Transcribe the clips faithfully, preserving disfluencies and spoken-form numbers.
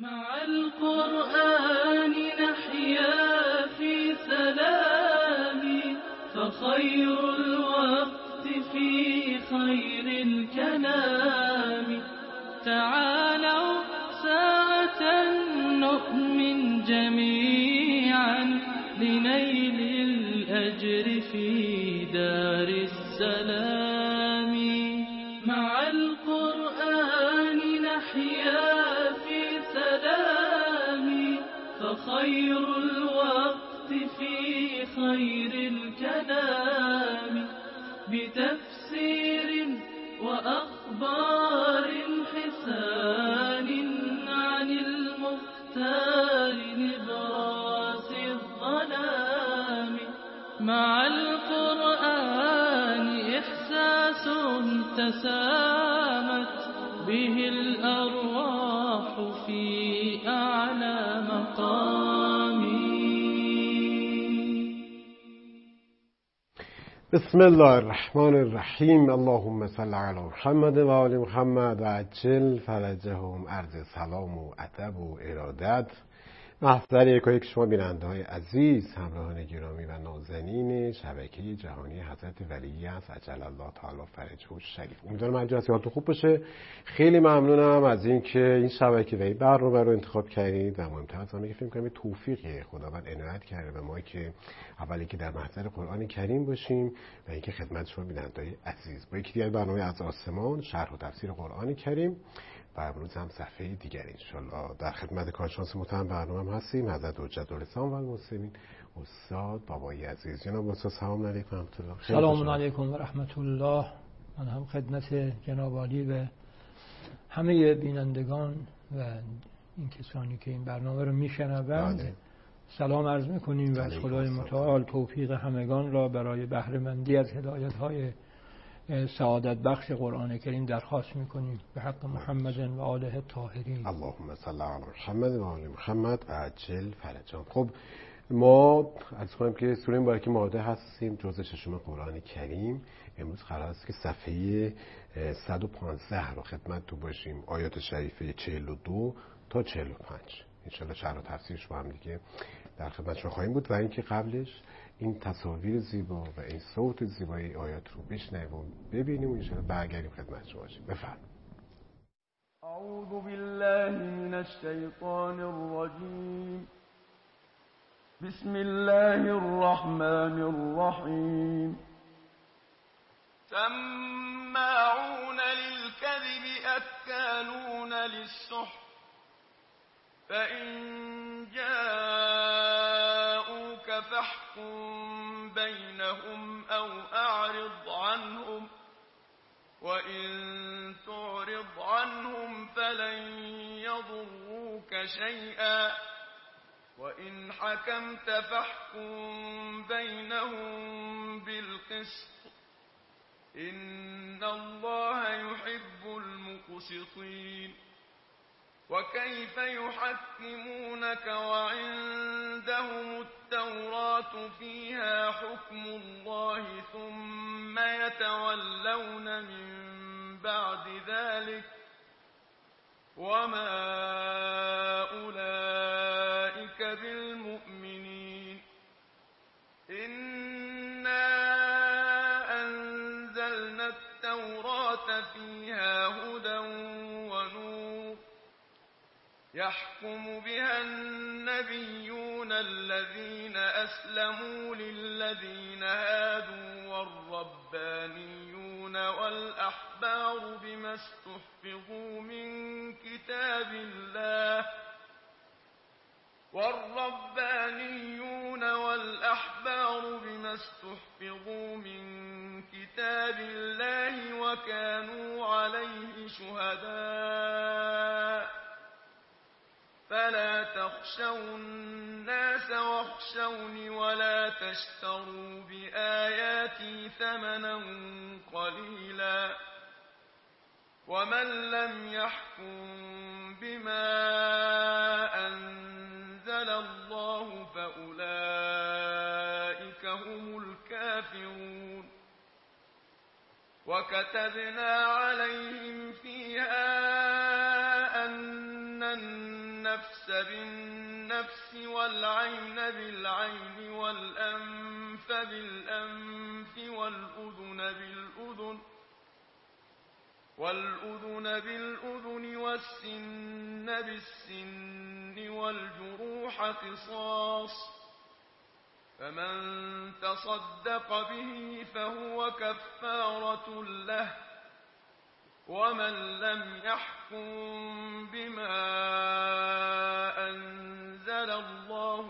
مع القرآن نحيا في سلام، فخير الوقت في خير الكلام. تعالوا ساعة نؤمن جميعا لنيل الأجر في دار السلام. مع القرآن نحيا في سلام، فخير الوقت في خير الكلام. بتفسير وأخبار حسان عن المختار نبراس الظلام. مع القرآن إحساس تسامت به الأرواح في أعلى مقام. بسم الله الرحمن الرحیم. اللهم صل علی محمد و آل محمد و عجل فرجهم. عرض سلام و ادب و ارادت محضر یک و یک شما بیننده های عزیز، همراهان گرامی و نازنین شبکه جهانی حضرت ولی است عجل الله تعالی فرجه الشریف. امیدوارم هر جا هستید حالتون خوب باشه. خیلی ممنونم از اینکه این شبکه و این برنامه رو انتخاب کردید و مهمتر از آنه که فکر کنم توفیقی خداوند عنایت کرده به ما که اولی که در محضر قرآن کریم باشیم و اینکه خدمت شما بیننده های عزیز با یکی دیگر برنامه از آسمان شرح و تفسیر قرآن کریم و امروز هم صفحه دیگر انشالله در خدمت کارشناس محترم برنامه هم هستیم حضرت حجت الاسلام و المسلمین استاد بابایی عزیز. جناب استاد سلام علیکم و رحمت الله. سلام علیکم و رحمت الله. من هم خدمت جناب عالی و همه بینندگان و این کسانی که این برنامه رو میشنوند سلام عرض میکنیم و از خدای متعال توفیق همگان را برای بهره مندی از هدایت‌های سعادت بخش قرآن کریم درخواست میکنیم به حق محمد و آله الطاهرین. اللهم صل علی محمد و آل محمد و عجل فرجهم. خب ما از کنیم که سوره مبارکه مائده هستیم، جزء ششم قرآن کریم. امروز قرار است که صفحه صد و پانزده رو خدمت تو باشیم، آیات شریفه چهل و دو تا چهل و پنج. انشاءالله شرح و تفسیرش با هم دیگه در خدمت شما خواهیم بود و اینکه قبلش این تصاویر زیبا و این صوت زیبای آیات رو بشنویم و ببینیم و انشاءالله برگردیم خدمت شما باشیم. بفرمایید. اعوذ بالله من الشیطان الرجیم. بسم الله الرحمن الرحیم. سماعون للكذب اکالون للسحت فإن جاءوك فاحكم بينهم أو أعرض عنهم وإن تعرض عنهم فلن يضروك شيئا وإن حكمت فاحكم بينهم بالقسط إن الله يحب المقسطين. وكيف يحكمونك وعندهم التوراة فيها حكم الله ثم يتولون من بعد ذلك وما أولئك بالمؤمنين. إنا أنزلنا التوراة فيها هدى ونور يحكم بها النبيون الذين أسلموا للذين هادوا والربانيون والأحبار بما استحفظوا من كتاب الله والربانيون والأحبار بما استحفظوا من كتاب الله وكانوا عليه شهداء فلا تخشوا الناس واخشوني ولا تشتروا بآياتي ثمنا قليلا ومن لم يحكم بما أنزل الله فأولئك هم الكافرون. وكتبنا عليهم فيها أن النفس النفس بالنفس والعين بالعين والأنف بالأنف والأذن بالأذن والأذن بالأذن والسن بالسن والجروح قصاص فمن تصدق به فهو كفارة له ومن لم يحكم بما أنزل الله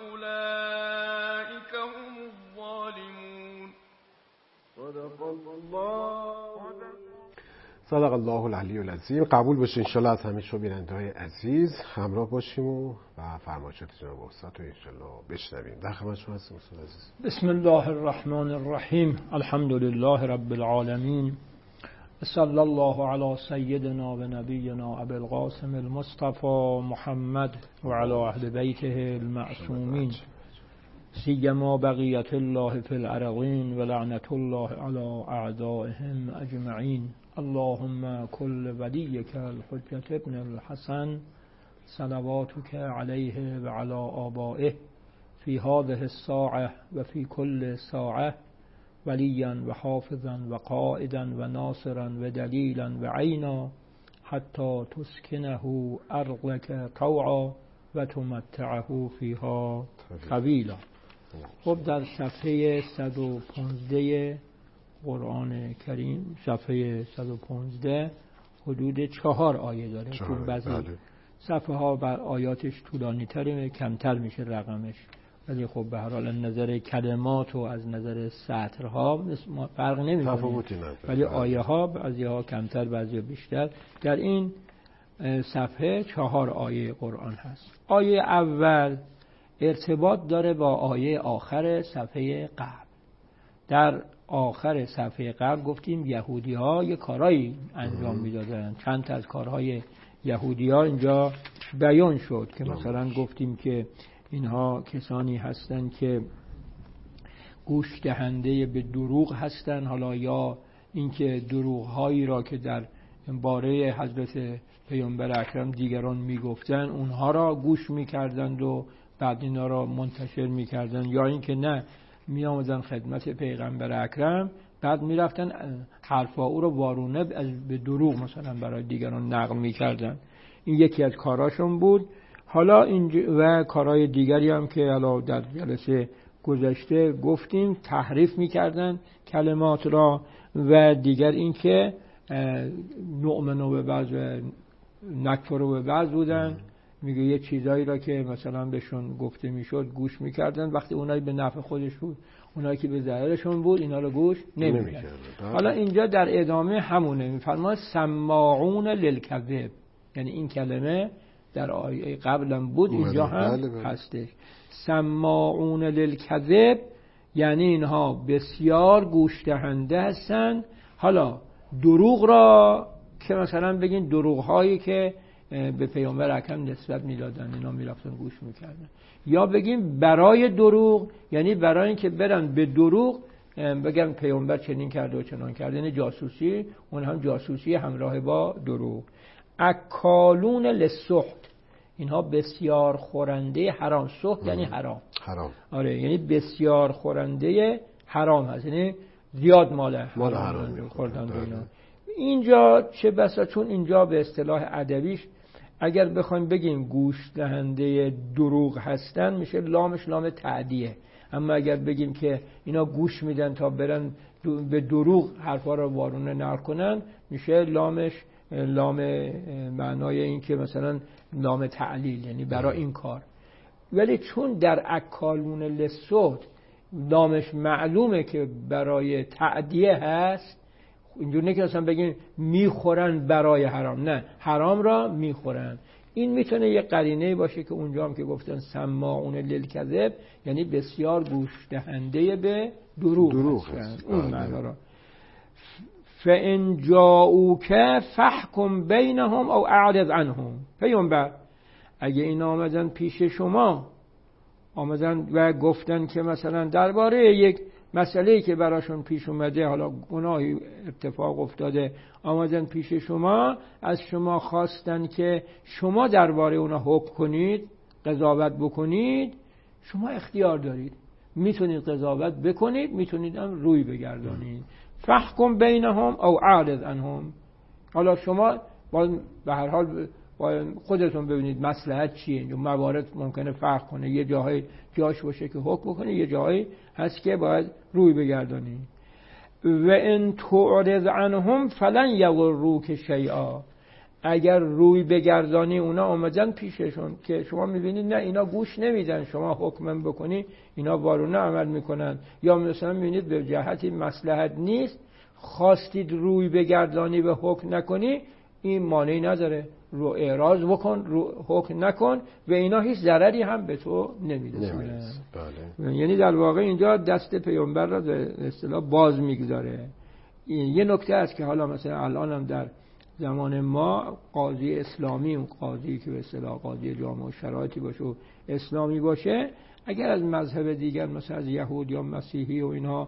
فأولئك هم الظالمون. صدق الله صدق الله العلی العظیم. قبول باشه انشالله از همه شما بیننده‌های عزیز همراه باشیم و و فرمایشات جناب استاد رو انشالله بشنویم. در خدمت شما هستیم استاد عزیز. بسم الله الرحمن الرحیم. الحمد لله رب العالمین. صلی الله علی سیدنا و نبینا ابی القاسم المصطفى محمد و علی اهل بیته المعصومین سیما بقیت الله فی الارضین و لعنت الله علی اعدائهم اجمعین. اللهم كل وليك الحجة ابن الحسن صلواتك عليه وعلى آبائه في هذه الساعة وفي كل ساعة وليا وحافظا وقائدا وناصرا ودليلا وعينا حتى تسكنه أرضك طوعا وتمتعه فيها طويلا. خب در صفحه صد و پانزده قرآن کریم صفحه صد و پانزده حدود چهار آیه داره. تو بعضی صفحه ها بر آیاتش طولانی تره، کمتر میشه رقمش، ولی خب به هر حال از نظر کلمات و از نظر سطرها فرق نمیکنه، ولی آیه ها بعضی ها کمتر بعضی ها بیشتر. در این صفحه چهار آیه قرآن هست. آیه اول ارتباط داره با آیه آخر صفحه قبل. در آخر صفحه قبل گفتیم یهودی ها یه کارایی انجام میدادن، چند تا از کارهای یهودی ها اینجا بیان شد که مثلا گفتیم که اینها کسانی هستن که گوش دهنده به دروغ هستن، حالا یا اینکه دروغ هایی را که در باره حضرت پیامبر اکرم دیگران میگفتن اونها را گوش میکردند و بعد اینا را منتشر میکردن، یا اینکه نه می آمدن خدمت پیغمبر اکرم بعد می رفتن حرفا او رو وارونه به دروغ مثلا برای دیگران نقل می کردن. این یکی از کاراشون بود. حالا این و کارهای دیگری هم که حالا در جلسه گذشته گفتیم تحریف می کردن کلمات را، و دیگر این که نؤمن به بعض و نکفر به بعض بودن. میگه یه چیزایی را که مثلا بهشون گفته میشد گوش میکردن، وقتی اونایی به نفع خودش بود اونایی که به ضررشون بود اینا رو گوش نمیکردن. حالا اینجا در ادامه همونه میفرماد سماعون للکذب، یعنی این کلمه در آیه قبلا بود اینجا هم هستش. سماعون للکذب یعنی اینها بسیار گوش دهنده هستن. حالا دروغ را که مثلا بگین دروغ هایی که به پیامبر اکرم نسبت میدادن اینا میرفتن گوش میکردن، یا بگیم برای دروغ یعنی برای اینکه برن به دروغ بگن پیامبر چنین کرده و چنان کرده، یعنی جاسوسی، اون هم جاسوسی همراه با دروغ. اکالون للسحت، اینها بسیار خورنده حرام. سحت یعنی حرام. حرام آره، یعنی بسیار خورنده حرام هست، یعنی زیاد مال مال حرام, حرام خوردن و اینا. اینجا چه بسا، چون اینجا به اصطلاح ادبیش اگر بخوایم بگیم گوش دهنده دروغ هستن میشه لامش لام تعدیه، اما اگر بگیم که اینا گوش میدن تا برن به دروغ حرفا رو وارونه نقل کنن میشه لامش لام معنای این که مثلا لام تعلیل، یعنی برای این کار. ولی چون در اکالون للسحت لامش معلومه که برای تعدیه هست، اینجور نه که اصلا بگیم میخورن برای حرام، نه، حرام را میخورن. این میتونه یه قرینه باشه که اونجا هم که گفتن سماعون للکذب یعنی بسیار گوش دهنده به دروغ, دروغ هست. اون معنا را فَإِنْ جَاءُوكَ فَاحْكُمْ بَيْنَهُمْ أَوْ أَعْرِضْ عَنْهُمْ. پیامبر اگه این آمدن پیش شما آمدن و گفتن که مثلا درباره یک مسئله‌ای که براشون پیش اومده، حالا گناهی اتفاق افتاده، آمدن پیش شما، از شما خواستن که شما درباره اونا حکم کنید، قضاوت بکنید. شما اختیار دارید، میتونید قضاوت بکنید، میتونید هم روی بگردانید. فحکم بینهم او اعرض عنهم. حالا شما به هر حال خودتون ببینید مصلحت چیه. اینجا موارد ممکنه فرق کنه، یه جاهای جاش باشه که حکم بکنه، یه جاهایی هست که باید روی بگردانی. و ان تعرض عنهم فلن یضروک شیئا. اگر روی بگردانی اونا اومدن پیششون که شما میبینید نه اینا گوش نمیدن، شما حکم بکنی اینا وارونه عمل میکنن، یا مثلا میبینید به جهتی مصلحت نیست، خواستید روی بگردانی و حکم نکنی، این مانعی نداره، رو اعراض بکن، رو حکم نکن و اینا هیچ ضرری هم به تو نمیرسونه. بله. یعنی در واقع اینجا دست پیامبر را به اصطلاح باز میگذاره. یه نکته است که حالا مثلا الان هم در زمان ما قاضی اسلامی، اون قاضی که به اصطلاح قاضی جامع و شرایطی باشه و اسلامی باشه، اگر از مذهب دیگر مثلا از یهود یا مسیحی و اینها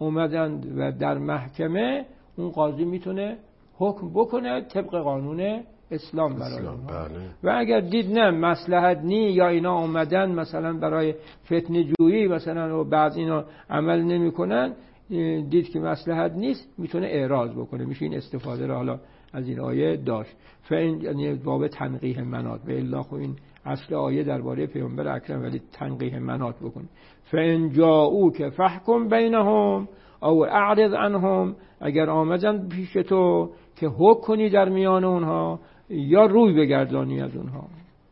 اومدن و در محکمه، اون قاضی میتونه حکم بکنه طبق قانون اسلام برای اونها. بله. و اگر دید نه مصلحت نی یا اینا اومدن مثلا برای فتنه جویی مثلا و بعض اینا عمل نمیکنن، دید که مصلحت نیست، میتونه اعراض بکنه. میشه این استفاده رو حالا از این آیه داشت. فین یعنی باب تنقیح منات، و الا خب این اصل آیه درباره پیامبر اکرم، ولی تنقیح منات بکن. فان جاءوک فحکم بینهم او اعرض عنهم. اگر آمدن پیش تو که حکم کنی در میان اونها یا روی بگردانی از اونها.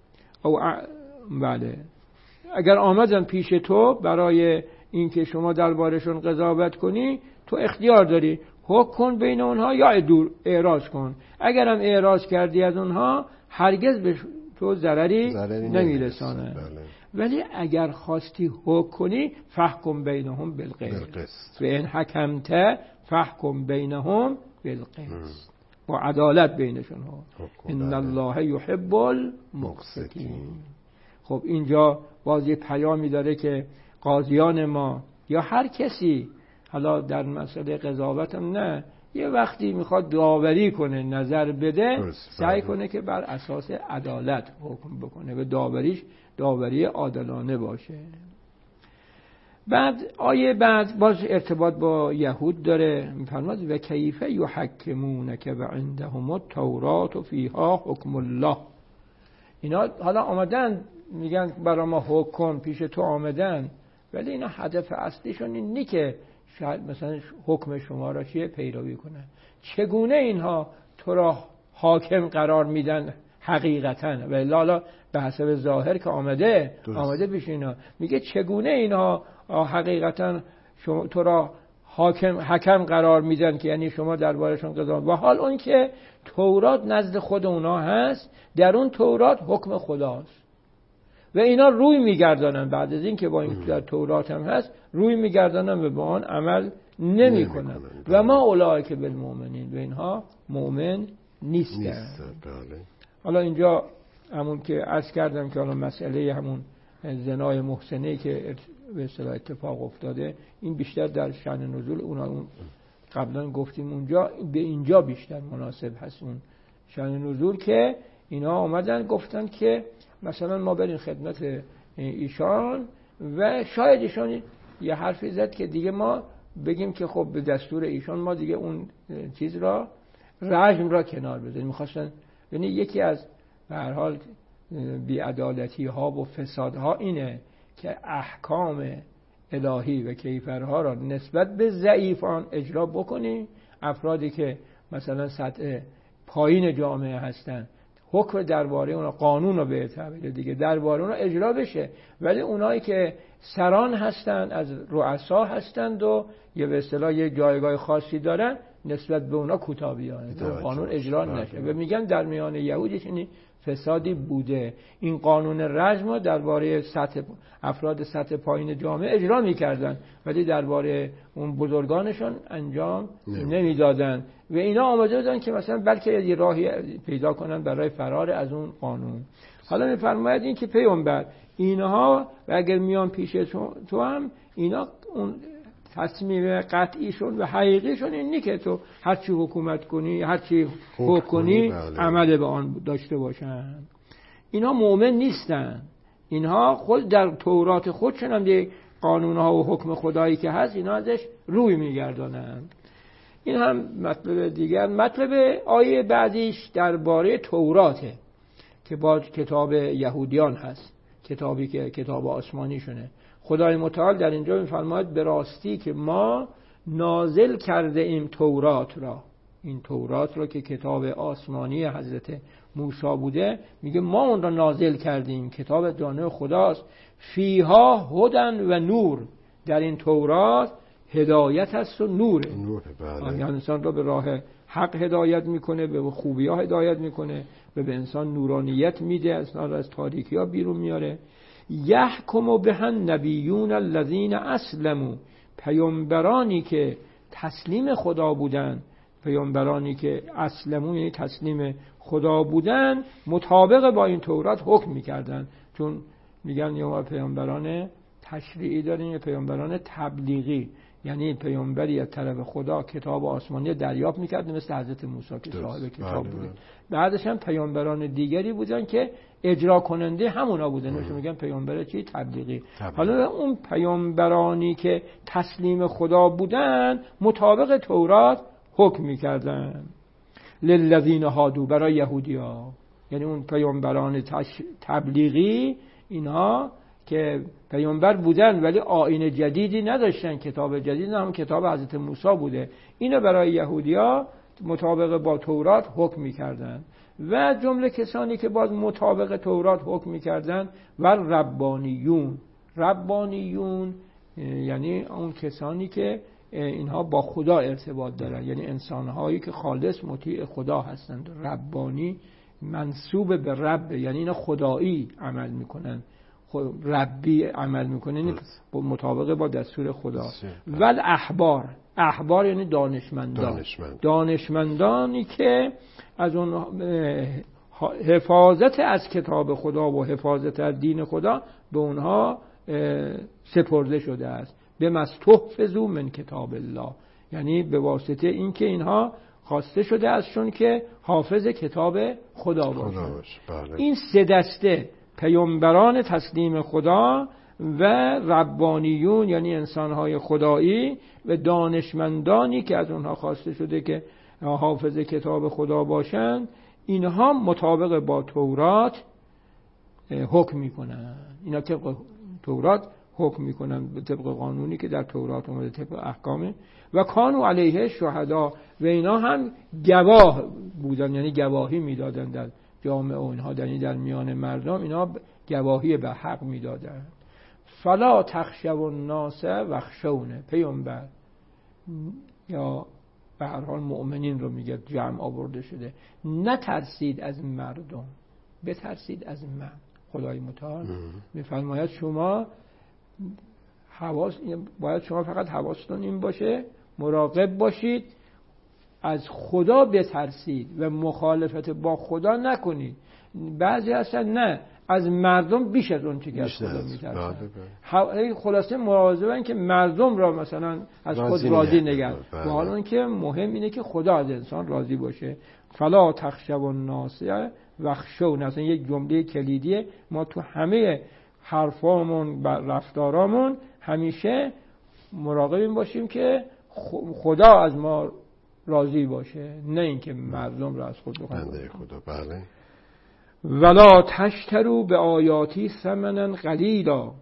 او ا... بله اگر آمدن پیش تو برای اینکه شما دربارشون قضاوت کنی، تو اختیار داری حکم کن بین اونها یا دور اعراض کن. اگرم اعراض کردی از اونها هرگز به تو ضرری نمیرسانه. ولی اگر خواستی حکم کنی فحکم بینهم بالقسط و ان حکمت فحکم بینهم بالقسط، و عدالت بینشون ها. ان الله یحب المقسطین. خب اینجا باز یه پیامی داره که قاضیان ما یا هر کسی، حالا در مسئله قضاوت هم نه، یه وقتی میخواد داوری کنه، نظر بده، سعی کنه که بر اساس عدالت حکم بکنه و داوریش داوری عادلانه باشه. بعد آیه بعد باز ارتباط با یهود داره، میفرماد و کیف یحکمونک و عندهم التوراة و فیها حکم الله. اینا حالا آمدن میگن برای ما حکم، پیش تو آمدن، ولی اینا هدف اصلیشون این نی که شاید مثلا حکم شما را چیه پیروی کنن. چگونه اینها تو را حاکم قرار میدن حقیقتا، و لالا به حسب ظاهر که آمده درست. آمده پیش اینا میگه چگونه اینها حقیقتا شما تو را حاکم حکم قرار میدن، که یعنی شما دربارشون قضاوت، و حال اون که تورات نزد خود اونا هست، در اون تورات حکم خداست و اینا روی میگردانن بعد از این که با این در تورات هم هست، روی میگردانن و به آن عمل نمی کنن. و ما اولئک بالمؤمنین، و اینها مؤمن نیستن. حالا اینجا همون که عرض کردم که حالا مسئله همون زنای محسنه که به اصطلاح اتفاق افتاده، این بیشتر در شأن نزول اونا، اون قبلا گفتیم اونجا به اینجا بیشتر مناسب هست اون شأن نزول، که اینا آمدن گفتن که مثلا ما بریم خدمت ایشان و شاید ایشان یه حرفی زد که دیگه ما بگیم که خب به دستور ایشان ما دیگه اون چیز را رجم را کنار بذاریم. می‌خواستن، یعنی یکی از به هر حال بی‌عدالتی ها و فساد ها اینه که احکام الهی و کیفرها را نسبت به ضعیفان اجرا بکنی. افرادی که مثلا سطح پایین جامعه هستن، حکم درباره اونا، قانون رو به تعبیر دیگه درباره اونا اجرا بشه، ولی اونایی که سران هستن، از رؤسا هستند و یه به اصطلاح یه جایگاه خاصی دارن، نسبت به اونا کوتاه بیان، قانون اجرا نشه. و میگن در میان یهود چنین فسادی بوده. این قانون رجم درباره سطح افراد سطح پایین جامعه اجرا میکردن، ولی درباره اون بزرگانشون انجام نمیدادن. و اینا آماده بودن که مثلا بلکه یه راهی پیدا کنن برای فرار از اون قانون. حالا میفرماید این که پیامبر اینها و اگر میان پیش تو هم، اینا اون تصمیم قطعیشون و حقیقیشون اینی که تو هر چی حکومت کنی، هر چی حکم کنی، عمل به آن داشته باشن. اینها مؤمن نیستن. اینها خود در تورات خودشون هم دیگه قانونها و حکم خدایی که هست اینا ازش روی میگردانن. این هم مطلب دیگر. مطلب آیه بعدیش درباره توراته که با کتاب یهودیان هست، کتابی که کتاب آسمانی شونه. خدای متعال در اینجا میفرماید به راستی که ما نازل کرده ایم تورات را. این تورات را که کتاب آسمانی حضرت موسی بوده، میگه ما اون را نازل کردیم، کتاب دانه خداست. فیها هدن و نور، در این تورات هدایت هست و نوره. نور بله. یعنی انسان را به راه حق هدایت میکنه، به خوبی ها هدایت میکنه و به انسان نورانیت میده، انسان را از تاریکی ها بیرون میاره. یحکم بهن نبیون الذین اسلموا، پیامبرانی که تسلیم خدا بودن، پیامبرانی که اسلموا یعنی تسلیم خدا بودن، مطابق با این تورات حکم میکردن. چون میگن یا پیامبران تشریعی داریم یا پیامبران تبلیغی، یعنی پیامبری از طرف خدا کتاب آسمانی دریافت میکرد مثل حضرت موسی که صاحب کتاب بوده. بعدش هم پیامبران دیگری بودن که اجرا کننده همونا بودن، نمیشه میگن پیامبر چی؟ تبلیغی. تبلیغ. حالا اون پیامبرانی که تسلیم خدا بودن مطابق تورات حکم میکردن. للذین هادو، برای یهودیا، یعنی اون پیامبران تش... تبلیغی، اینها که پیامبر بودن ولی آیین جدیدی نداشتن، کتاب جدید، هم کتاب حضرت موسی بوده، اینو برای یهودیا مطابق با تورات حکم می‌کردن. و جمله کسانی که باز مطابق تورات حکم می‌کردن و ربانیون. ربانیون یعنی اون کسانی که اینها با خدا ارتباط دارن، یعنی انسان‌هایی که خالص مطیع خدا هستند. ربانی منسوب به رب، یعنی اینا خدایی عمل میکنن، ربی عمل میکنن، یعنی مطابق با دستور خدا. ول احبار، احبار یعنی دانشمندان. دانشمند. دانشمندانی که از اون حفاظت از کتاب خدا و حفاظت از دین خدا به اونها سپرده شده است. به مستحفظوا من کتاب الله، یعنی به واسطه این که اینها خواسته شده ازشون که حافظ کتاب خدا باشن. بله. این سه دسته، پیامبران تسلیم خدا و ربانیون یعنی انسانهای خدایی و دانشمندانی که از اونها خواسته شده که حافظ کتاب خدا باشند، اینها مطابق با تورات حکم میکنن. اینا که تورات حکم میکنن به طبق قانونی که در تورات اومده، طبق احکامه. و کانوا علیه شهدا، و اینا هم گواه بودن، یعنی گواهی میدادن در جامعه اونها، یعنی در میان مردم اینا گواهی به حق میدادن. فلا تخشوا الناس واخشونی، پیامبر یا به هر حال مؤمنین رو میگه، جمع آورده شده، نترسید از مردم، بترسید از من. خدای متعال میفرماید شما حواس باید شما فقط حواستون این باشه، مراقب باشید، از خدا بترسید و مخالفت با خدا نکنید. بعضی هستن نه، از مردم بیش از اون چه که از خدا میترسن. خلاصه مواظبن که مردم را مثلا از خود راضی نگه، و حالا اون که مهم اینه که خدا از انسان راضی باشه. فلا تخشوا الناس واخشونی، مثلا یک جمله کلیدیه ما تو همه حرفامون و رفتارامون همیشه مراقب این باشیم که خدا از ما راضی باشه، نه اینکه مردم را از خود بخوایم. خدا بله. ولا تشتروا به آیاتی ثمنا قلیلا،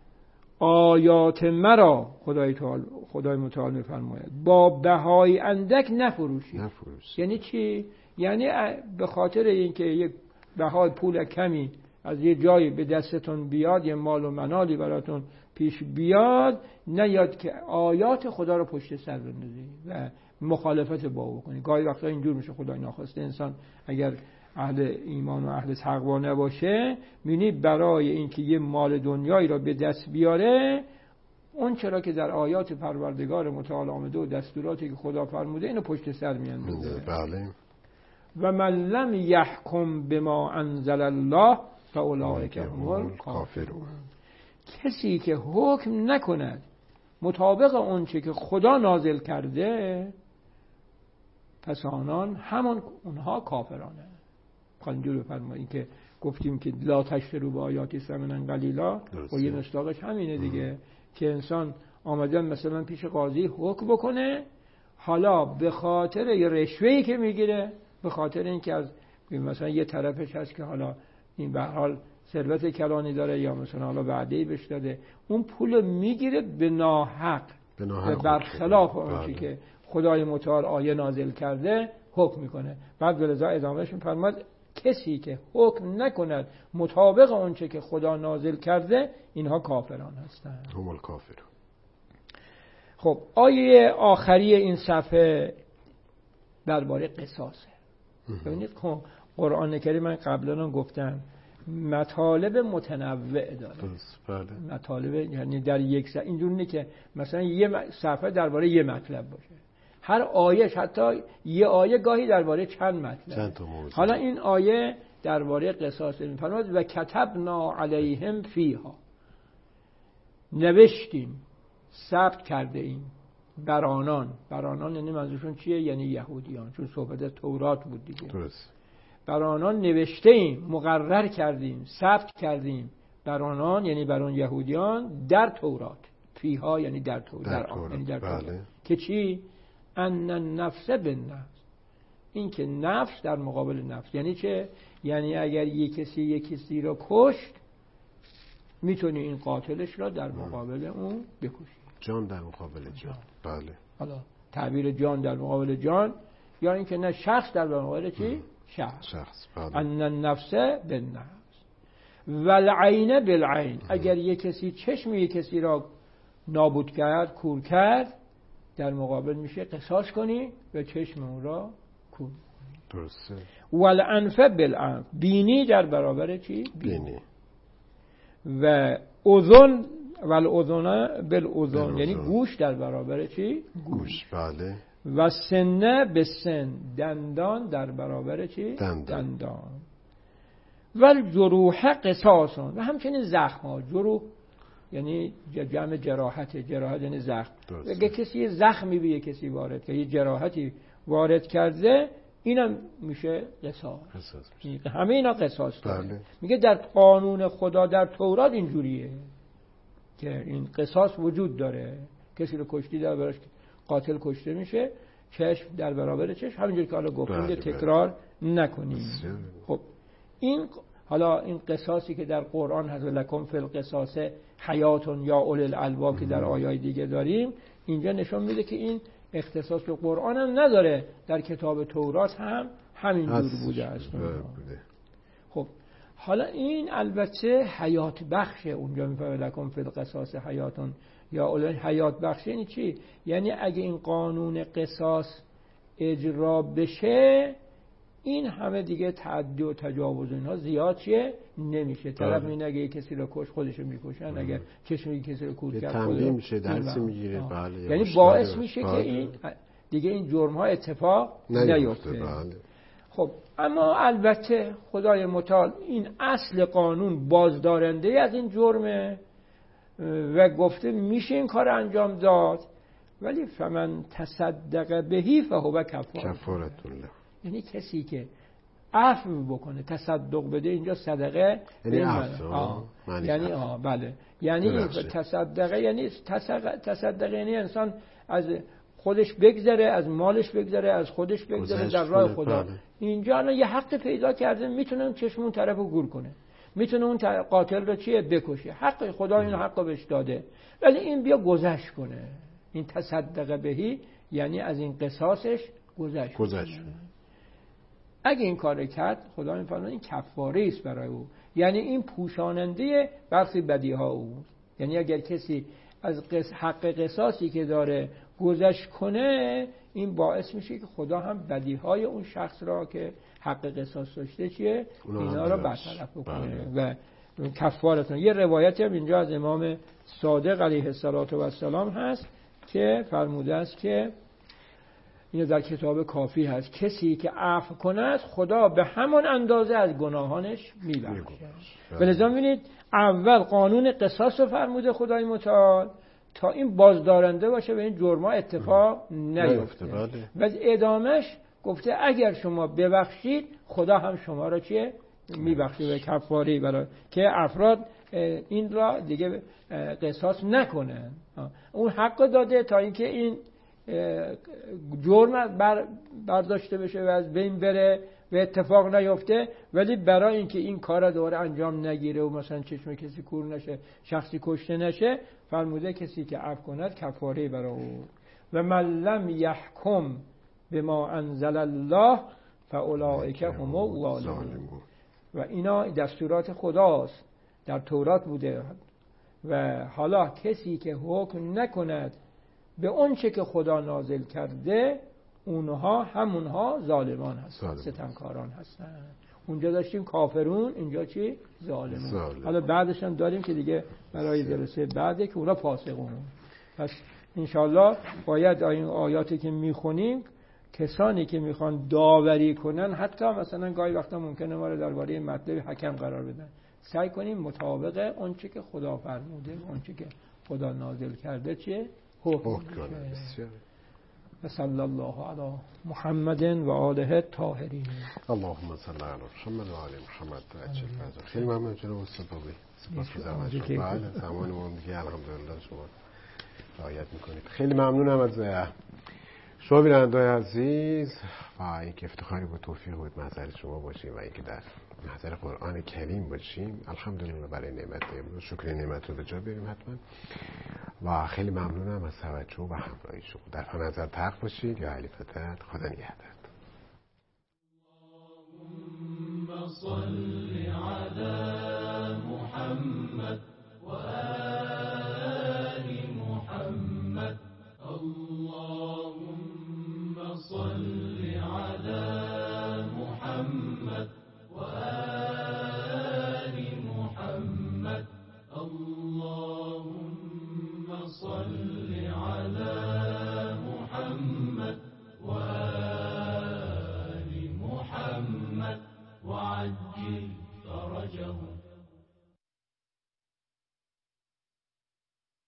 آیات مرا خدای تعالی خدای متعال میفرماید با بهای اندک نفروشید. نفروش. یعنی چی؟ یعنی به خاطر اینکه یک بهای پول کمی از یه جایی به دستتون بیاد، یه مال و منالی براتون پیش بیاد، نیاد که آیات خدا رو پشت سر بندازید و مخالفت با او بکنید. گاهی وقتا اینجور میشه، خدای ناخواسته انسان اگر اهل ایمان و اهل تقوا نباشه، می‌بینی برای اینکه یه مال دنیایی را به دست بیاره، اون چرا که در آیات پروردگار متعال آمده و دستوراتی که خدا فرموده اینو پشت سر میاندازه. بله. و من لم یحکم بما انزل الله فاولئک هم الکافرون. کسی که حکم نکند مطابق اون چه که خدا نازل کرده، پس آنان همون اونها کافرانه. اینجور بفرمایید که گفتیم که لا تشتروا بآیاتی ثمنا قلیلا، و یه مصداقش همینه دیگه، که انسان آمدن مثلا پیش قاضی حکم بکنه، حالا به خاطر یه رشوه‌ای که میگیره، به خاطر اینکه از مثلا یه طرفش هست که حالا این به هر حال ثروت کلانی داره یا مثلا حالا وعده‌ای بهش داده، اون پول میگیره به ناحق، به ناحق برخلاف اون که خدای متعال آیه نازل کرده حکم میکنه. بعد ولذا ادامهش میفرماد کسی که حکم نکند مطابق اون چه که خدا نازل کرده، اینها کافران هستند. هم الکافرون. خب آیه آخری این صفحه درباره قصاصه. ببینید قرآن کریم من قبلا گفتم مطالب متنوع داره. بله. مطالب یعنی در یک صفحه اینجوری نیست که مثلا یه صفحه درباره یه مطلب باشه. هر آیه حتی یه آیه گاهی درباره چند مطلب. چند تا موضوع. حالا این آیه درباره قصاص می‌فرماد و کتبنا علیهم فیها، نوشتیم، ثبت کرده ایم بر آنان. بر آنان یعنی منظورشون چیه؟ یعنی یهودیان، چون صحبت تورات بود دیگه. درست. بر آنان نوشته ایم، مقرر کردیم، ثبت کردیم بر آنان یعنی بر آن یهودیان در تورات. فیها یعنی در تورات، در تورات. یعنی در تورات. بله. که چی؟ ان النفس بالنفس، این که نفس در مقابل نفس. یعنی چه؟ یعنی اگر یک کسی یک کسی را کشت، میتونی این قاتلش را در مقابل اون بکشی. جان در مقابل جان. بله. حالا تعبیر جان در مقابل جان، یا اینکه نه شخص در مقابل چی؟ شخص. شخص. بله. ان النفس بالنفس والعین بالعین. اگر یک کسی چشم یک کسی را نابود کرد، کور کرد، در مقابل میشه قصاص کنی و چشم اون را کور کنی. درسته. والانف بالانف، بینی در برابر چی؟ بینی. و اذن والاذن بالاذن، یعنی گوش در برابر چی؟ گوش. بله. و سنه به سن، دندان در برابر چی؟ دندان. دندان. و جروح قصاصون، و همچنین زخم ها. جروح یعنی جمع جراحت، جراحت یعنی زخم. اگه کسی زخمی به یک کسی وارد کرده، یه جراحتی وارد کرده، اینم میشه قصاص. همه اینا قصاص داره. بله. میگه در قانون خدا در تورات اینجوریه که این قصاص وجود داره. کسی رو کشتی در برابرش قاتل کشته میشه، چشم در برابر چشم، همینجوری که حالا گفتیم. بله. تکرار نکنیم. خب این حالا این قصاصی که در قرآن هست، لکم فی القصاص حیاتون یا اولی الالباب که در آیای دیگه داریم، اینجا نشون میده که این اختصاص به قرآن هم نداره، در کتاب تورات هم همینجور بوده است. خب حالا این البته حیات بخشه. اونجا میفهمه لکم فی القصاص حیاتون یا اولی، حیات بخش یعنی چی؟ یعنی اگه این قانون قصاص اجرا بشه، این همه دیگه تعدی و تجاوز اینها زیاد چیه؟ نمیشه. طرف این اگه کسی رو کش خودشو میکشن، اگر چشم کسی رو کور کرد تنبیه میشه، درسی میگیره. بله. یعنی باعث میشه که این دیگه این جرم ها اتفاق نیفته. بله. خب اما البته خدای متعال این اصل قانون بازدارنده از این جرمه و گفته میشه این کار انجام داد، ولی فمن تصدق بهی فهو کفارة له. یعنی کسی که عفو بکنه، تصدق بده، اینجا صدقه یعنی عفو. آه. یعنی آه بله، یعنی تصدقه یعنی تصدقه یعنی انسان از خودش بگذره، از مالش بگذره، از خودش بگذره در راه خدا. بله. اینجا الان یه حق پیدا کرده، میتونه اون چشم اون طرفو گور کنه، میتونه اون قاتل رو چیه بکشه، حق خدا این حقو بهش داده، ولی این بیا گذشت کنه. این تصدق بهی یعنی از این قصاصش گذشت گذشت. اگه این کار کرد، خدا میفرماید این کفاره است برای او، یعنی این پوشاننده برخی بدیها او. یعنی اگر کسی از حق قصاصی که داره گذشت کنه، این باعث میشه که خدا هم بدیهای اون شخص را که حق قصاص داشته چیه، اینا را برطرف بکنه. بله. و کفارتون. یه روایتی هم اینجا از امام صادق علیه السلام هست که فرموده است که اینو در کتاب کافی هست، کسی که عفو کند خدا به همون اندازه از گناهانش میبخشه. به لذا می‌بینید اول قانون قصاص رو فرموده خدای متعال، تا این بازدارنده باشه و این جرما اتفاق نیفته. و ادامش گفته اگر شما ببخشید خدا هم شما را چیه میبخشه و کفاره برای که افراد این را دیگه قصاص نکنن. اون حق داده تا اینکه این جرم بر برداشته بشه و از بین بره و اتفاق نیفته، ولی برای اینکه این کار دوباره انجام نگیره و مثلا چشم کسی کور نشه، شخصی کشته نشه، فرموده کسی که عفو کند کفاره برای او. و من لم یحکم بما انزل الله فاولئک هم الظالمون. و اینا دستورات خداست، در تورات بوده. و حالا کسی که حکم نکند به اون چه که خدا نازل کرده، اونها همونها ظالمان هستن، ستمکاران هستن. اونجا داشتیم کافرون، اینجا چی؟ ظالمون. ظالم. حالا بعدش هم داریم که دیگه برای درسه بعده که اونا فاسقون. پس انشالله باید این آیاتی که میخونیم کسانی که میخوان داوری کنن، حتی مثلا گاهی وقتا ممکنه ما رو درباره مطلب حکم قرار بدن، سعی کنیم مطابق اون چه که خدا فرموده، اون چه که خدا نازل کرده چه حکم بشه. و صلی الله علی محمد و آله الطاهرین. اللهم صل علی محمد و آل محمد. خیلی ممنون جناب استاد بابی، سپاسگزارم از شما. بله زمان ما دیگه الحمدلله شما رعایت میکنید. خیلی ممنونم از شما بیننده‌های عزیز و اینکه افتخاری با توفیق و محضر شما باشیم و اینکه در محضر قرآن کریم باشیم. الحمدلله برای نعمت امروز شکر نعمت رو به جا بیاریم حتما. و خیلی ممنونم از توجه و همراهی شما. در پا نظر تق باشید. یا علی فتت. خدا نگهدار. اللهم صل علی محمد و آل محمد. اللهم صل علی محمد و آل محمد. اللهم صل علی محمد و آل محمد وعجل